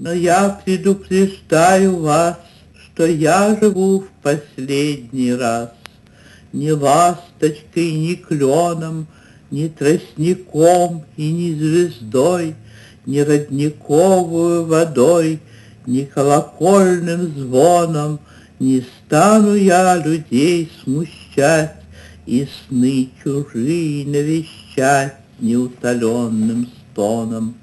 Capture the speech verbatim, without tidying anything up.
Но я предупреждаю вас, что я живу в последний раз. Ни ласточкой, ни кленом, ни тростником и ни звездой, ни родниковую водой, ни колокольным звоном не стану я людей смущать и сны чужие навещать неутоленным стоном.